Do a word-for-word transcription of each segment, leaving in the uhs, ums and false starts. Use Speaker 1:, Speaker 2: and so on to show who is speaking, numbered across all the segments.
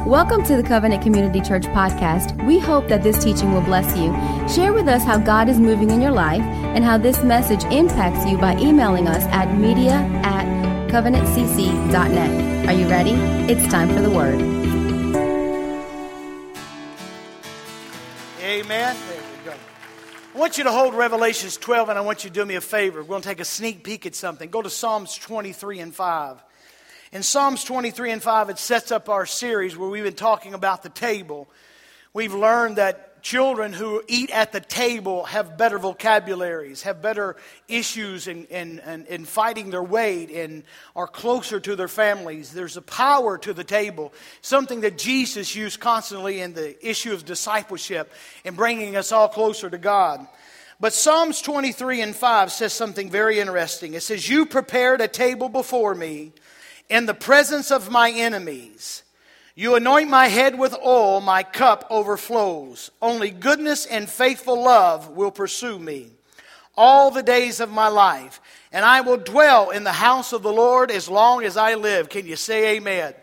Speaker 1: Welcome to the Covenant Community Church podcast. We hope that this teaching will bless you. Share with us how God is moving in your life and how this message impacts you by emailing us at media at covenant c c dot net. Are you ready? It's time for the word.
Speaker 2: Amen. There we go. I want you to hold Revelations twelve, and I want you to do me a favor. We're going to take a sneak peek at something. Go to Psalms twenty-three and five. In Psalms twenty-three and five, it sets up our series where we've been talking about the table. We've learned that children who eat at the table have better vocabularies, have better issues in, in, in, in fighting their weight, and are closer to their families. There's a power to the table, something that Jesus used constantly in the issue of discipleship and bringing us all closer to God. But Psalms twenty-three and five says something very interesting. It says, "You prepared a table before me in the presence of my enemies. You anoint my head with oil, my cup overflows. Only goodness and faithful love will pursue me all the days of my life, and I will dwell in the house of the Lord as long as I live." Can you say amen?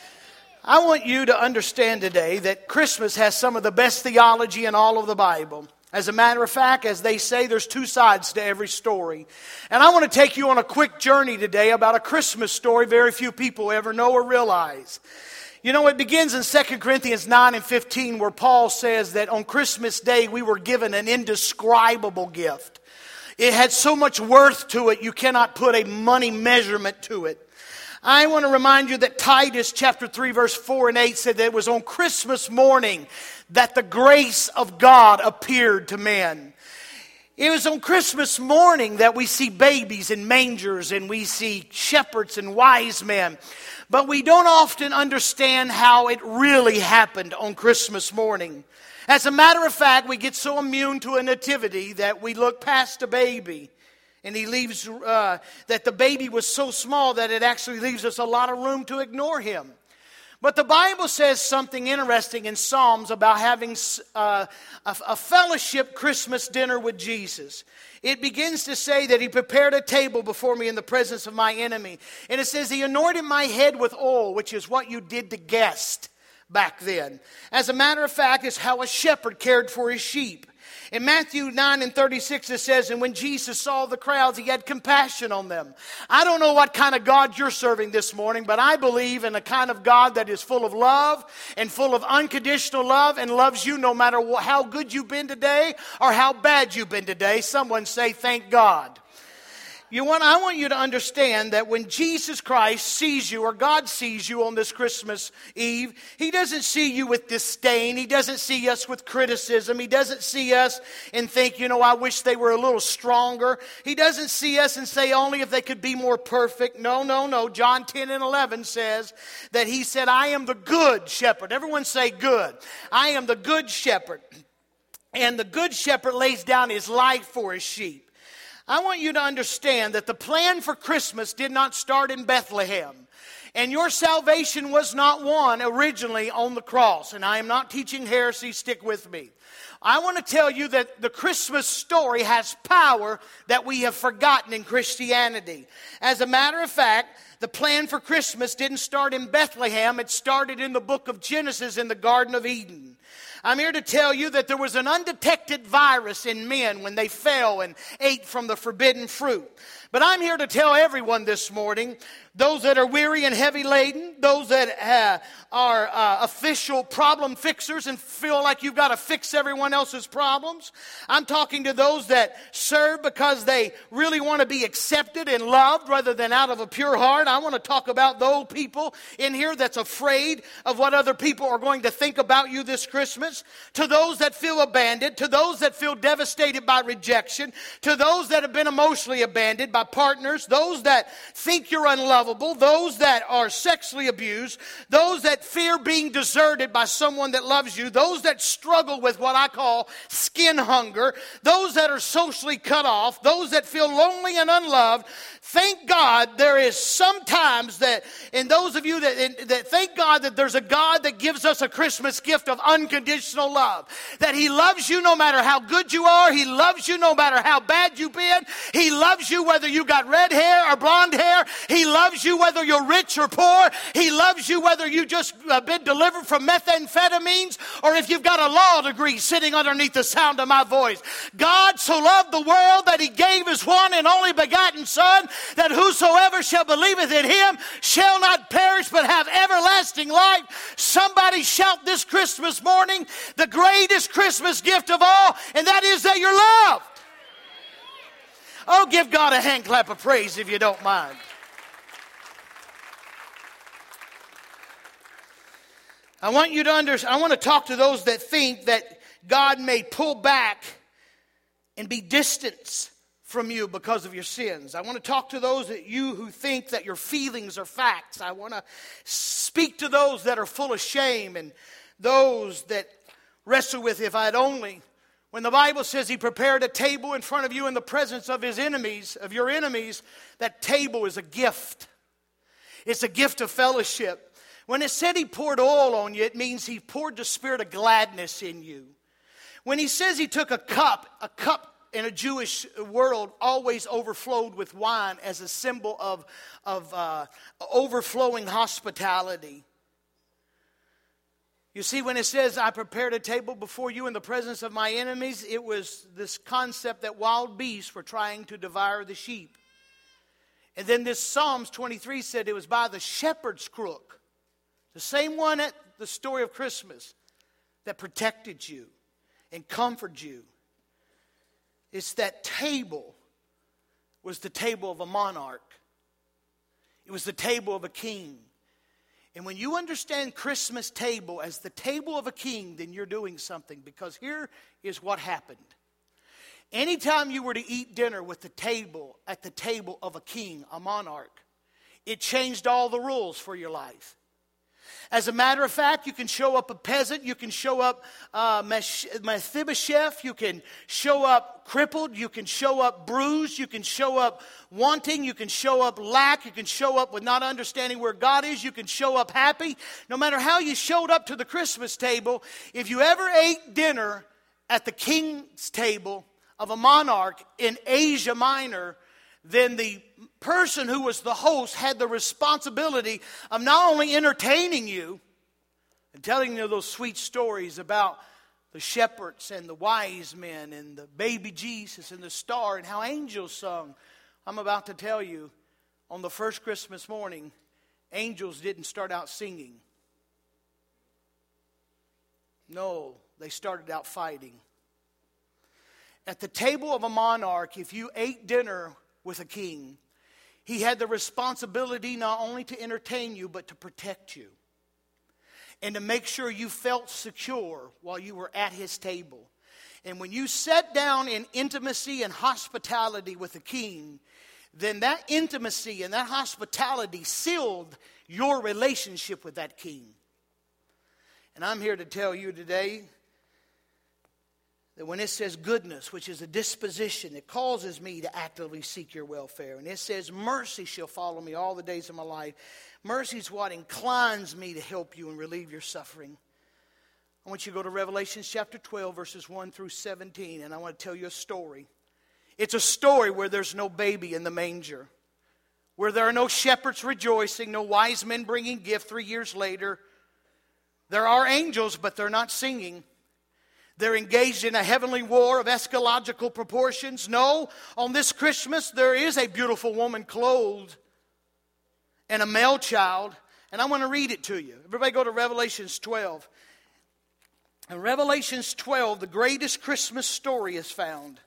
Speaker 2: I want you to understand today that Christmas has some of the best theology in all of the Bible. As a matter of fact, as they say, there's two sides to every story. And I want to take you on a quick journey today about a Christmas story very few people ever know or realize. You know, it begins in Second Corinthians nine and fifteen, where Paul says that on Christmas Day we were given an indescribable gift. It had so much worth to it, you cannot put a money measurement to it. I want to remind you that Titus chapter three verse four and eight said that it was on Christmas morning that the grace of God appeared to men. It was on Christmas morning that we see babies in mangers and we see shepherds and wise men. But we don't often understand how it really happened on Christmas morning. As a matter of fact, we get so immune to a nativity that we look past a baby. And he leaves, uh, that the baby was so small that it actually leaves us a lot of room to ignore him. But the Bible says something interesting in Psalms about having uh, a, a fellowship Christmas dinner with Jesus. It begins to say that he prepared a table before me in the presence of my enemy. And it says he anointed my head with oil, which is what you did to guests back then. As a matter of fact, it's how a shepherd cared for his sheep. In Matthew nine and thirty-six it says, "And when Jesus saw the crowds, he had compassion on them." I don't know what kind of God you're serving this morning, but I believe in a kind of God that is full of love and full of unconditional love and loves you no matter how good you've been today or how bad you've been today. Someone say, "Thank God." You want, I want you to understand that when Jesus Christ sees you, or God sees you on this Christmas Eve, he doesn't see you with disdain. He doesn't see us with criticism. He doesn't see us and think, you know, I wish they were a little stronger. He doesn't see us and say only if they could be more perfect. No, no, no. John ten and eleven says that he said, "I am the good shepherd." Everyone say good. I am the good shepherd. And the good shepherd lays down his life for his sheep. I want you to understand that the plan for Christmas did not start in Bethlehem. And your salvation was not won originally on the cross. And I am not teaching heresy, stick with me. I want to tell you that the Christmas story has power that we have forgotten in Christianity. As a matter of fact, the plan for Christmas didn't start in Bethlehem. It started in the book of Genesis in the Garden of Eden. I'm here to tell you that there was an undetected virus in men when they fell and ate from the forbidden fruit. But I'm here to tell everyone this morning, those that are weary and heavy laden, those that uh, are uh, official problem fixers and feel like you've got to fix everyone else's problems. I'm talking to those that serve because they really want to be accepted and loved rather than out of a pure heart. I want to talk about those people in here that's afraid of what other people are going to think about you this Christmas. To those that feel abandoned, to those that feel devastated by rejection, to those that have been emotionally abandoned by partners, those that think you're unlovable, those that are sexually abused, those that fear being deserted by someone that loves you, those that struggle with what I call skin hunger, those that are socially cut off, those that feel lonely and unloved. Thank God there is sometimes that, and those of you that, that thank God that there's a God that gives us a Christmas gift of unconditional love. That He loves you no matter how good you are. He loves you no matter how bad you've been. He loves you whether whether you got red hair or blonde hair. He loves you whether you're rich or poor. He loves you whether you just uh, been delivered from methamphetamines or if you've got a law degree sitting underneath the sound of my voice. God so loved the world that he gave his one and only begotten Son, that whosoever shall believeth in him shall not perish but have everlasting life. Somebody shout this Christmas morning, the greatest Christmas gift of all, and that is that you're loved. Oh, give God a hand clap of praise if you don't mind. I want you to understand, I want to talk to those that think that God may pull back and be distant from you because of your sins. I want to talk to those that you who think that your feelings are facts. I want to speak to those that are full of shame and those that wrestle with, if I'd only. When the Bible says he prepared a table in front of you in the presence of his enemies, of your enemies, that table is a gift. It's a gift of fellowship. When it said he poured oil on you, it means he poured the spirit of gladness in you. When he says he took a cup, a cup in a Jewish world always overflowed with wine as a symbol of, of uh, overflowing hospitality. You see, when it says, I prepared a table before you in the presence of my enemies, it was this concept that wild beasts were trying to devour the sheep. And then this Psalms twenty-three said it was by the shepherd's crook, the same one at the story of Christmas, that protected you and comforted you. It's that table was the table of a monarch. It was the table of a king. And when you understand Christmas table as the table of a king, then you're doing something. Because here is what happened. Anytime you were to eat dinner with the table, at the table of a king, a monarch, it changed all the rules for your life. As a matter of fact, you can show up a peasant, you can show up uh, Mephibosheth, you can show up crippled, you can show up bruised, you can show up wanting, you can show up lack, you can show up with not understanding where God is, you can show up happy. No matter how you showed up to the Christmas table, if you ever ate dinner at the king's table of a monarch in Asia Minor, then the person who was the host had the responsibility of not only entertaining you and telling you those sweet stories about the shepherds and the wise men and the baby Jesus and the star and how angels sung. I'm about to tell you, on the first Christmas morning, angels didn't start out singing. No, they started out fighting. At the table of a monarch, if you ate dinner with a king, he had the responsibility not only to entertain you, but to protect you. And to make sure you felt secure while you were at his table. And when you sat down in intimacy and hospitality with the king, then that intimacy and that hospitality sealed your relationship with that king. And I'm here to tell you today that when it says goodness, which is a disposition, it causes me to actively seek your welfare. And it says mercy shall follow me all the days of my life. Mercy is what inclines me to help you and relieve your suffering. I want you to go to Revelation chapter twelve, verses one through seventeen, and I want to tell you a story. It's a story where there's no baby in the manger, where there are no shepherds rejoicing, no wise men bringing gift three years later. There are angels, but they're not singing. They're engaged in a heavenly war of eschatological proportions. No, on this Christmas, there is a beautiful woman clothed and a male child. And I want to read it to you. Everybody go to Revelations twelve. In Revelations twelve, the greatest Christmas story is found.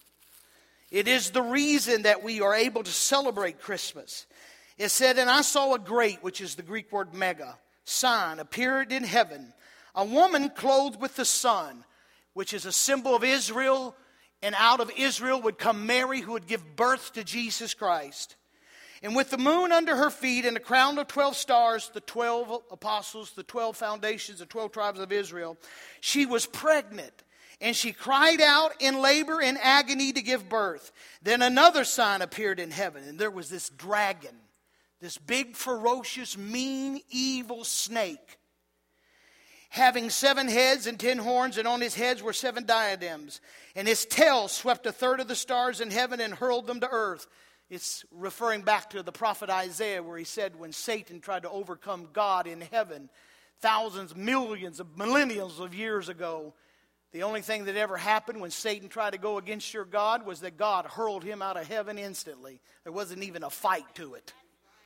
Speaker 2: It is the reason that we are able to celebrate Christmas. It said, and I saw a great, which is the Greek word mega, sign appeared in heaven. A woman clothed with the sun, which is a symbol of Israel, and out of Israel would come Mary, who would give birth to Jesus Christ. And with the moon under her feet and a crown of twelve stars, the twelve apostles, the twelve foundations, the twelve tribes of Israel, she was pregnant. And she cried out in labor and agony to give birth. Then another sign appeared in heaven, and there was this dragon, this big, ferocious, mean, evil snake, having seven heads and ten horns, and on his heads were seven diadems. And his tail swept a third of the stars in heaven and hurled them to earth. It's referring back to the prophet Isaiah, where he said when Satan tried to overcome God in heaven thousands, millions of millennials of years ago, the only thing that ever happened when Satan tried to go against your God was that God hurled him out of heaven instantly. There wasn't even a fight to it.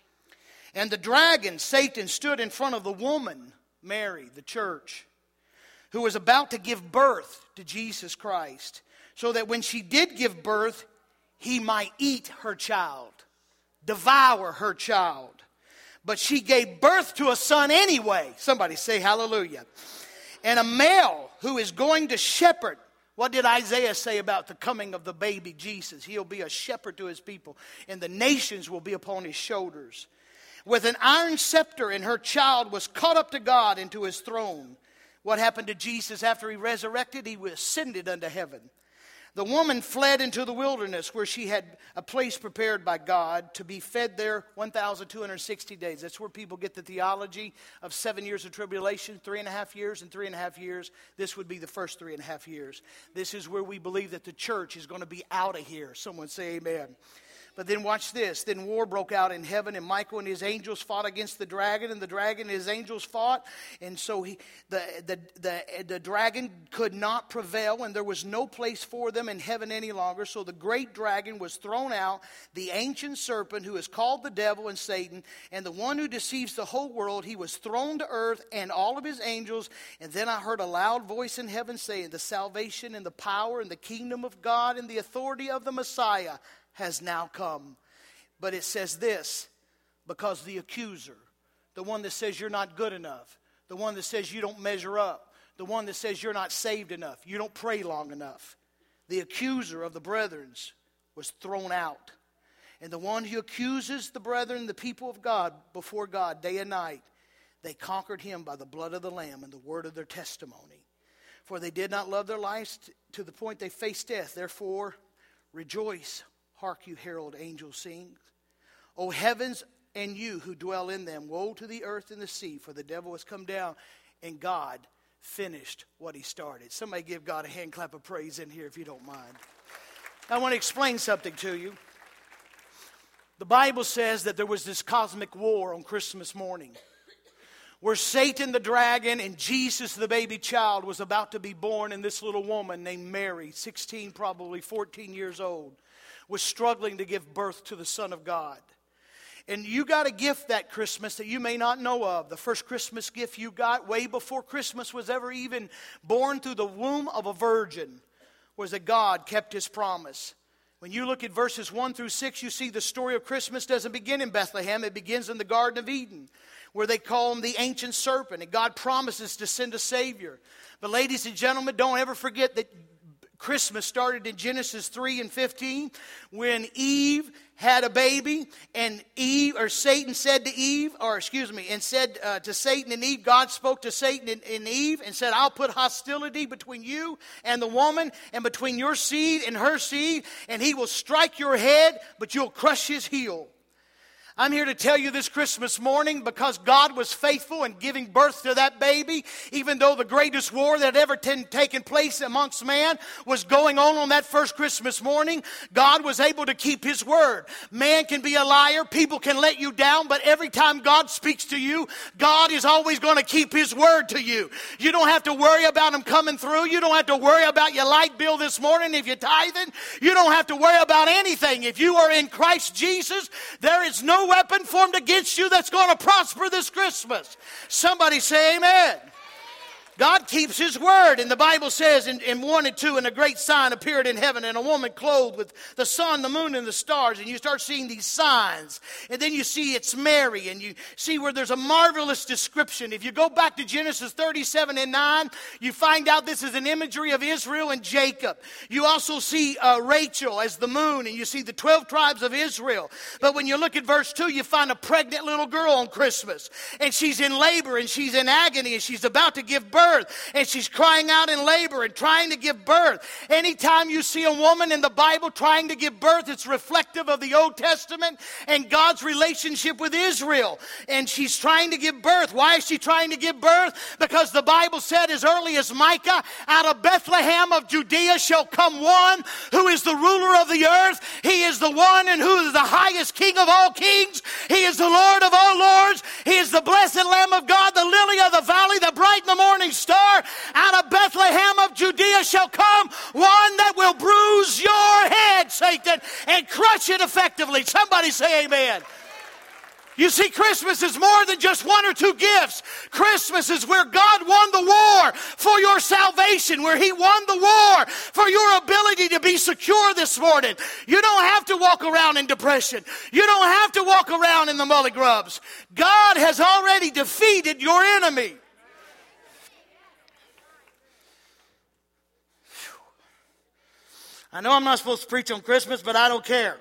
Speaker 2: And the dragon, Satan, stood in front of the woman, Mary, the church, who was about to give birth to Jesus Christ, so that when she did give birth, he might eat her child, devour her child. But she gave birth to a son anyway. Somebody say hallelujah. And a male who is going to shepherd. What did Isaiah say about the coming of the baby Jesus? He'll be a shepherd to his people, and the nations will be upon his shoulders. With an iron scepter, and her child was caught up to God and to his throne. What happened to Jesus after he resurrected? He was ascended unto heaven. The woman fled into the wilderness, where she had a place prepared by God to be fed there one thousand two hundred sixty days. That's where people get the theology of seven years of tribulation, three and a half years and three and a half years. This would be the first three and a half years. This is where we believe that the church is going to be out of here. Someone say amen. But then watch this. Then war broke out in heaven, and Michael and his angels fought against the dragon, and the dragon and his angels fought. And so he, the, the, the, the dragon could not prevail, and there was no place for them in heaven any longer. So the great dragon was thrown out, the ancient serpent who is called the devil and Satan, and the one who deceives the whole world. He was thrown to earth, and all of his angels. And then I heard a loud voice in heaven saying, the salvation and the power and the kingdom of God and the authority of the Messiah has now come. But it says this, because the accuser, the one that says you're not good enough, the one that says you don't measure up, the one that says you're not saved enough, you don't pray long enough, the accuser of the brethren was thrown out. And the one who accuses the brethren, the people of God, before God day and night, they conquered him by the blood of the Lamb and the word of their testimony. For they did not love their lives to the point they faced death. Therefore, rejoice. Hark you, herald angels sing. O heavens and you who dwell in them, woe to the earth and the sea, for the devil has come down, and God finished what he started. Somebody give God a hand clap of praise in here if you don't mind. I want to explain something to you. The Bible says that there was this cosmic war on Christmas morning, where Satan the dragon and Jesus the baby child was about to be born, and this little woman named Mary, sixteen, probably fourteen years old, was struggling to give birth to the Son of God. And you got a gift that Christmas that you may not know of. The first Christmas gift you got way before Christmas was ever even born through the womb of a virgin was that God kept his promise. When you look at verses one through six, you see the story of Christmas doesn't begin in Bethlehem. It begins in the Garden of Eden, where they call him the ancient serpent. And God promises to send a Savior. But ladies and gentlemen, don't ever forget that Christmas started in Genesis three and fifteen when Eve had a baby, and Eve or Satan said to Eve, or excuse me, and said uh, to Satan and Eve, God spoke to Satan and, and Eve and said, I'll put hostility between you and the woman, and between your seed and her seed, and he will strike your head, but you'll crush his heel. I'm here to tell you this Christmas morning, because God was faithful in giving birth to that baby, even though the greatest war that had ever ten, taken place amongst man was going on on that first Christmas morning, God was able to keep his word. Man can be a liar, people can let you down, but every time God speaks to you, God is always going to keep his word to you. You don't have to worry about him coming through. You don't have to worry about your light bill this morning if you're tithing. You don't have to worry about anything. If you are in Christ Jesus, there is no weapon formed against you that's going to prosper this Christmas. Somebody say amen. God keeps his word. And the Bible says in, in one and two, and a great sign appeared in heaven, and a woman clothed with the sun, the moon, and the stars. And you start seeing these signs. And then you see it's Mary, and you see where there's a marvelous description. If you go back to Genesis thirty-seven and nine, you find out this is an imagery of Israel and Jacob. You also see uh, Rachel as the moon, and you see the twelve tribes of Israel. But when you look at verse two, you find a pregnant little girl on Christmas. And she's in labor, and she's in agony, and she's about to give birth. birth. And she's crying out in labor and trying to give birth. Anytime you see a woman in the Bible trying to give birth, it's reflective of the Old Testament and God's relationship with Israel. And she's trying to give birth. Why is she trying to give birth? Because the Bible said as early as Micah, out of Bethlehem of Judea shall come one who is the ruler of the earth. He is the one and who is the highest King of all kings. He is the Lord of all lords. He is the blessed Lamb of God, the lily of the valley, the bright and the morning star. Out of Bethlehem of Judea shall come one that will bruise your head, Satan, and crush it effectively. Somebody say amen. You see, Christmas is more than just one or two gifts. Christmas is where God won the war for your salvation, where He won the war for your ability to be secure this morning. You don't have to walk around in depression. You don't have to walk around in the mully grubs. God has already defeated your enemy. I know I'm not supposed to preach on Christmas, but I don't care.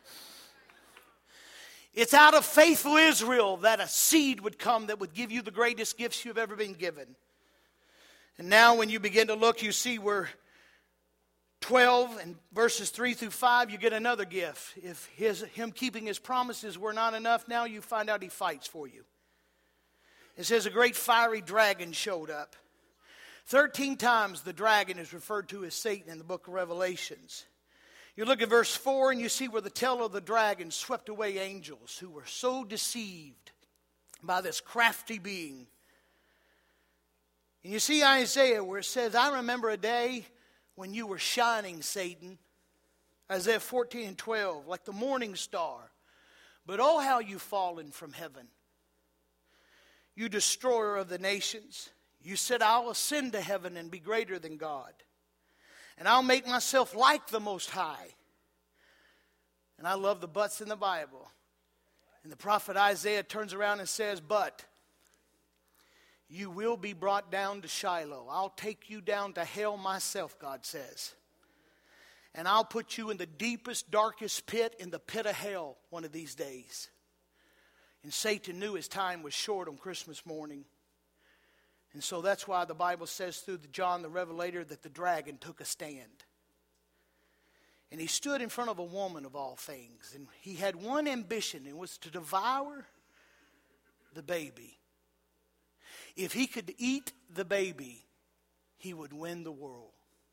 Speaker 2: It's out of faithful Israel that a seed would come that would give you the greatest gifts you've ever been given. And now when you begin to look, you see where twelve and verses three through five, you get another gift. If his, him keeping his promises were not enough, now you find out he fights for you. It says a great fiery dragon showed up. Thirteen times the dragon is referred to as Satan in the book of Revelations. You look at verse four and you see where the tail of the dragon swept away angels who were so deceived by this crafty being. And you see Isaiah where it says, I remember a day when you were shining, Satan. Isaiah fourteen and twelve, like the morning star. But oh, how you've fallen from heaven. You destroyer of the nations. You said, I'll ascend to heaven and be greater than God. And I'll make myself like the Most High. And I love the buts in the Bible. And the prophet Isaiah turns around and says, but you will be brought down to Shiloh. I'll take you down to hell myself, God says. And I'll put you in the deepest, darkest pit, in the pit of hell one of these days. And Satan knew his time was short on Christmas morning. And so that's why the Bible says through John the Revelator that the dragon took a stand. And he stood in front of a woman of all things. And he had one ambition, and it was to devour the baby. If he could eat the baby, he would win the world.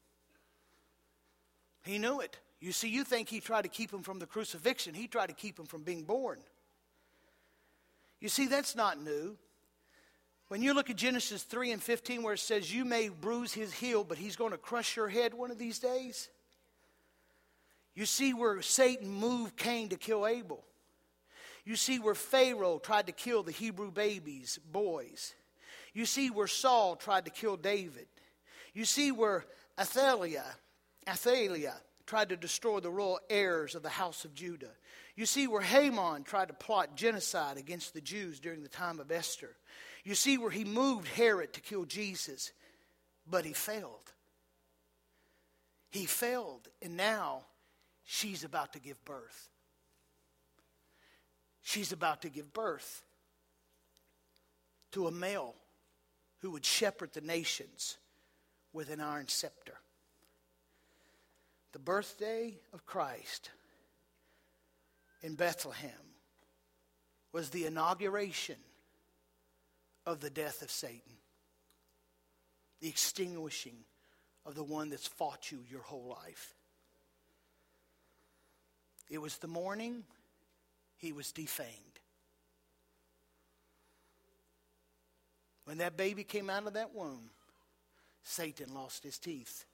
Speaker 2: He knew it. You see, you think he tried to keep him from the crucifixion. He tried to keep him from being born. You see, that's not new. When you look at Genesis three and fifteen where it says you may bruise his heel, but he's going to crush your head one of these days. You see where Satan moved Cain to kill Abel. You see where Pharaoh tried to kill the Hebrew babies, boys. You see where Saul tried to kill David. You see where Athaliah, Athaliah tried to destroy the royal heirs of the house of Judah. You see where Haman tried to plot genocide against the Jews during the time of Esther. You see where he moved Herod to kill Jesus, but he failed. He failed, and now she's about to give birth. She's about to give birth to a male who would shepherd the nations with an iron scepter. The birthday of Christ in Bethlehem was the inauguration of the death of Satan. The extinguishing of the one that's fought you your whole life. It was the morning he was defamed. When that baby came out of that womb, Satan lost his teeth.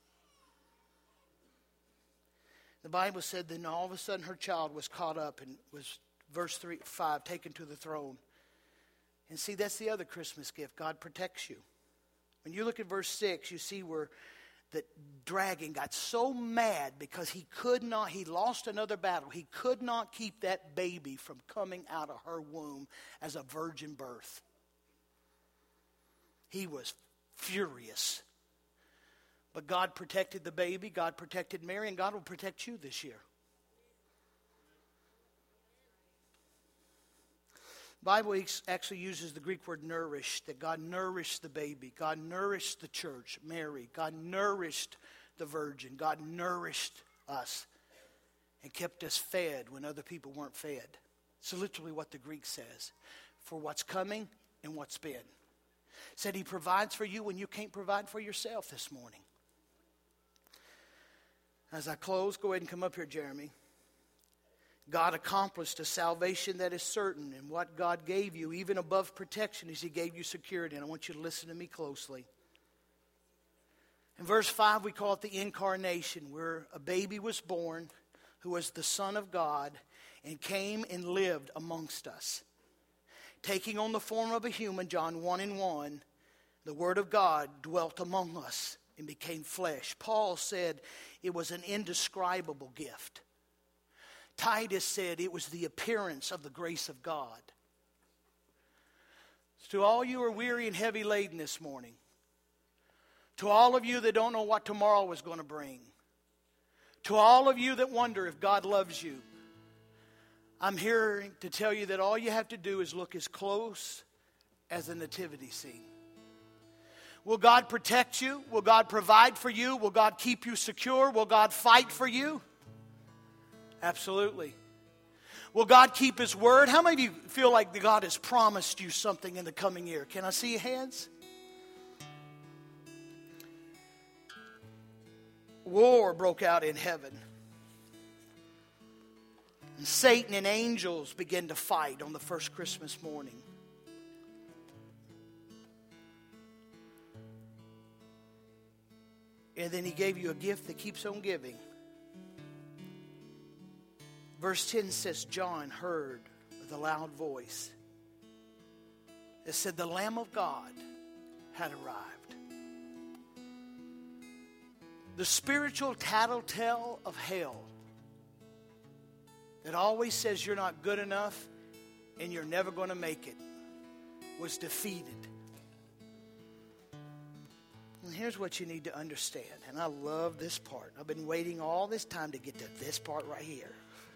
Speaker 2: The Bible said then all of a sudden her child was caught up and was, verse three, five, taken to the throne. And see, that's the other Christmas gift. God protects you. When you look at verse six, you see where the dragon got so mad because he could not, he lost another battle. He could not keep that baby from coming out of her womb as a virgin birth. He was furious. But God protected the baby, God protected Mary, and God will protect you this year. The Bible actually uses the Greek word nourish, that God nourished the baby. God nourished the church, Mary. God nourished the virgin. God nourished us and kept us fed when other people weren't fed. It's literally what the Greek says. For what's coming and what's been. Said he provides for you when you can't provide for yourself this morning. As I close, go ahead and come up here, Jeremy. God accomplished a salvation that is certain, and what God gave you, even above protection, is he gave you security. And I want you to listen to me closely. In verse five, we call it the incarnation, where a baby was born who was the Son of God and came and lived amongst us. Taking on the form of a human, John one and one, the Word of God dwelt among us and became flesh. Paul said it was an indescribable gift. Titus said it was the appearance of the grace of God. To all you who are weary and heavy laden this morning, to all of you that don't know what tomorrow is going to bring, to all of you that wonder if God loves you, I'm here to tell you that all you have to do is look as close as a nativity scene. Will God protect you? Will God provide for you? Will God keep you secure? Will God fight for you? Absolutely. Will God keep his word? How many of you feel like God has promised you something in the coming year? Can I see your hands? War broke out in heaven. And Satan and angels began to fight on the first Christmas morning. And then he gave you a gift that keeps on giving. Verse ten says, John heard with a loud voice. It said, the Lamb of God had arrived. The spiritual tattletale of hell that always says you're not good enough and you're never going to make it was defeated. And here's what you need to understand. And I love this part. I've been waiting all this time to get to this part right here.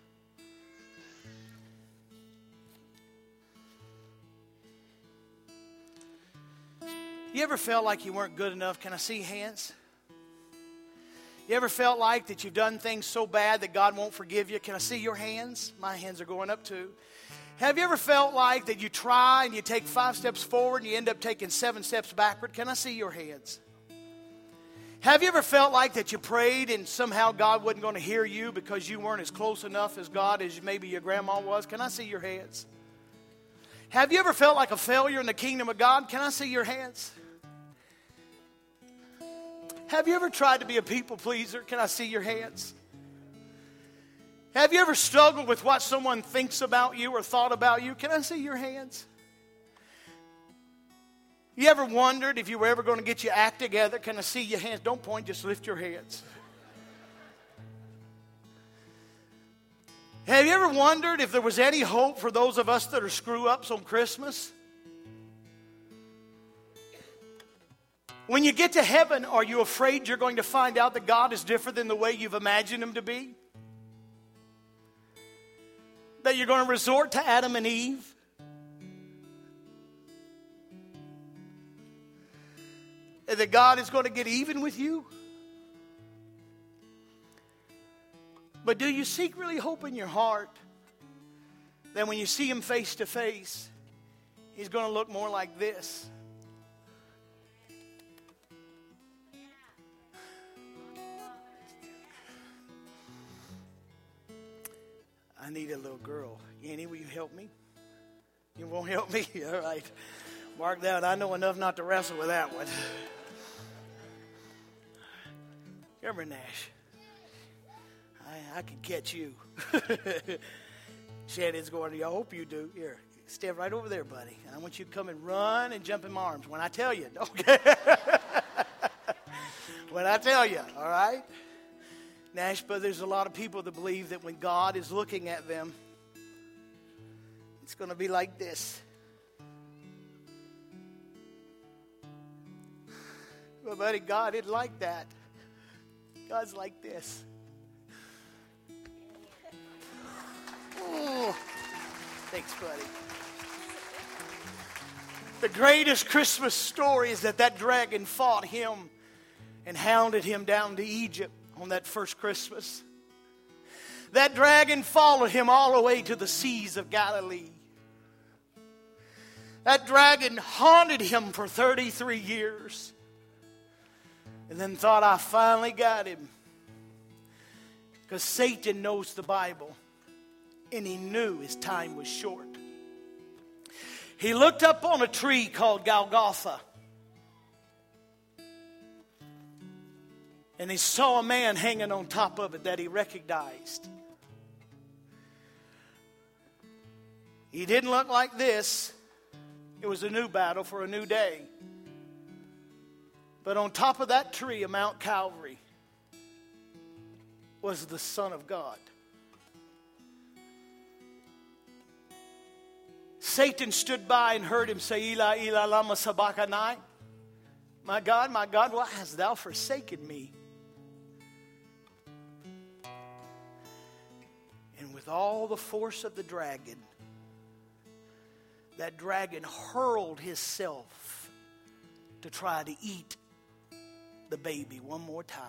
Speaker 2: You ever felt like you weren't good enough? Can I see hands? You ever felt like that you've done things so bad that God won't forgive you? Can I see your hands? My hands are going up too. Have you ever felt like that you try and you take five steps forward and you end up taking seven steps backward? Can I see your hands? Have you ever felt like that you prayed and somehow God wasn't going to hear you because you weren't as close enough as God as maybe your grandma was? Can I see your hands? Have you ever felt like a failure in the kingdom of God? Can I see your hands? Have you ever tried to be a people pleaser? Can I see your hands? Have you ever struggled with what someone thinks about you or thought about you? Can I see your hands? You ever wondered if you were ever going to get your act together? Can I see your hands? Don't point, just lift your hands. Have you ever wondered if there was any hope for those of us that are screw-ups on Christmas? When you get to heaven, are you afraid you're going to find out that God is different than the way you've imagined him to be? That you're going to resort to Adam and Eve? And that God is going to get even with you? But do you secretly hope in your heart that when you see him face to face, he's going to look more like this? I need a little girl. Annie, will you help me? You won't help me? All right. Mark that. I know enough not to wrestle with that one. Come here, Nash. I, I can catch you. Shannon's going to you. I hope you do. Here, stand right over there, buddy. I want you to come and run and jump in my arms when I tell you. Okay. When I tell you, all right? Nash, but there's a lot of people that believe that when God is looking at them, it's going to be like this. But buddy, God isn't like that. God's like this. Oh. Thanks, buddy. The greatest Christmas story is that that dragon fought him and hounded him down to Egypt on that first Christmas. That dragon followed him all the way to the seas of Galilee. That dragon haunted him for thirty-three years. And then thought, I finally got him. Because Satan knows the Bible. And he knew his time was short. He looked up on a tree called Golgotha. And he saw a man hanging on top of it that he recognized. He didn't look like this. It was a new battle for a new day. But on top of that tree of Mount Calvary was the Son of God. Satan stood by and heard him say, Eli, Eli, lama sabachthani. My God, my God, why hast thou forsaken me? And with all the force of the dragon, that dragon hurled himself to try to eat the baby one more time.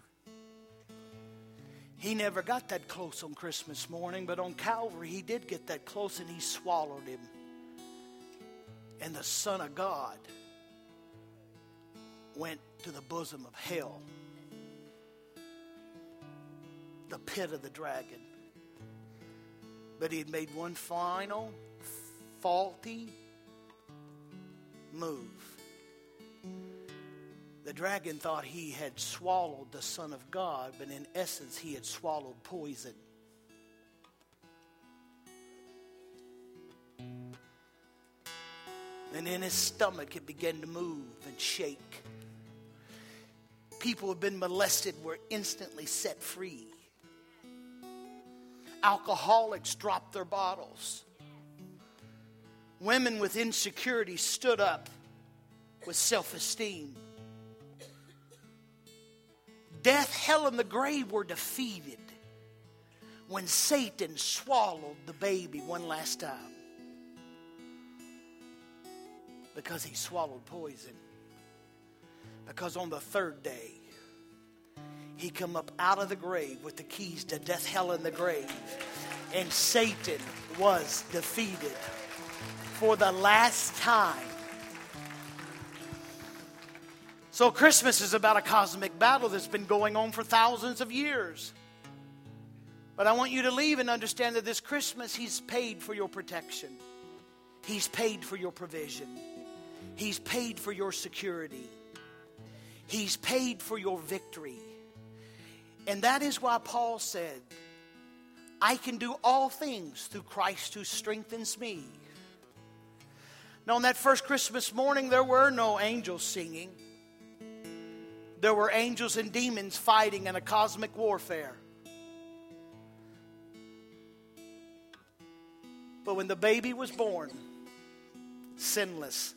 Speaker 2: He never got that close on Christmas morning, but on Calvary he did get that close and he swallowed him. And the Son of God went to the bosom of hell, the pit of the dragon. But he had made one final faulty move. The dragon thought he had swallowed the Son of God, but in essence he had swallowed poison. And in his stomach it began to move and shake. People who had been molested were instantly set free. Alcoholics dropped their bottles. Women with insecurity stood up with self-esteem. Death, hell, and the grave were defeated when Satan swallowed the baby one last time. Because he swallowed poison. Because on the third day, he come up out of the grave with the keys to death, hell, and the grave. And Satan was defeated for the last time. So Christmas is about a cosmic battle that's been going on for thousands of years. But I want you to leave and understand that this Christmas, He's paid for your protection. He's paid for your provision. He's paid for your security. He's paid for your victory. And that is why Paul said, I can do all things through Christ who strengthens me. Now, on that first Christmas morning, there were no angels singing. There were angels and demons fighting in a cosmic warfare. But when the baby was born, sinless,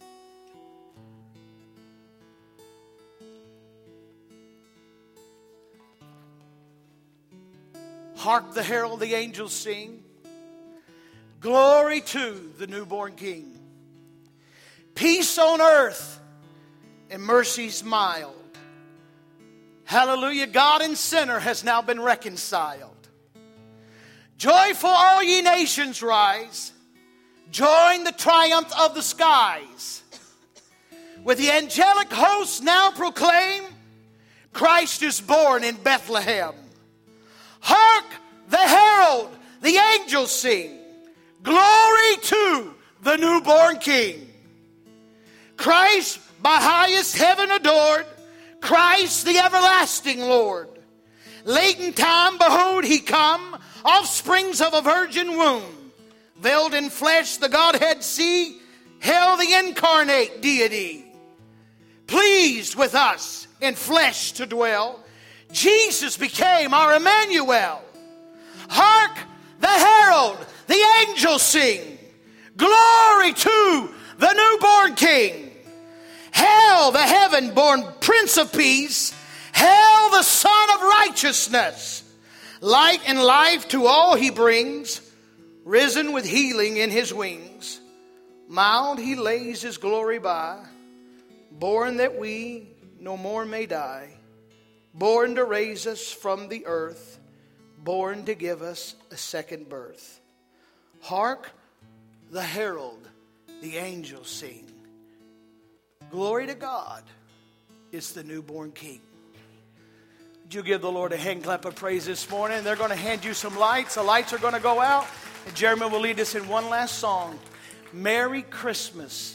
Speaker 2: hark the herald, the angels sing, glory to the newborn King. Peace on earth and mercies mild. Hallelujah, God and sinner has now been reconciled. Joyful all ye nations rise. Join the triumph of the skies. With the angelic hosts now proclaim, Christ is born in Bethlehem. Hark the herald, the angels sing, glory to the newborn King. Christ by highest heaven adored, Christ the everlasting Lord. Late in time, behold, He come, offsprings of a virgin womb. Veiled in flesh, the Godhead see, hail the incarnate deity. Pleased with us in flesh to dwell, Jesus became our Emmanuel. Hark the herald, the angels sing, glory to the newborn King. Hail the heaven-born Prince of Peace. Hail the Son of Righteousness. Light and life to all He brings, risen with healing in His wings. Mild he lays his glory by, born that we no more may die, born to raise us from the earth, born to give us a second birth. Hark, the herald, the angels sing. Glory to God, it's the newborn King. Would you give the Lord a hand clap of praise this morning? They're going to hand you some lights. The lights are going to go out. And Jeremy will lead us in one last song. Merry Christmas.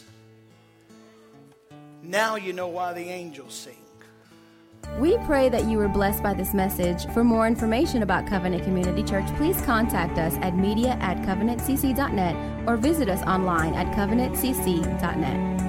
Speaker 2: Now you know why the angels sing.
Speaker 1: We pray that you were blessed by this message. For more information about Covenant Community Church, please contact us at media at covenant c c dot net or visit us online at covenant c c dot net.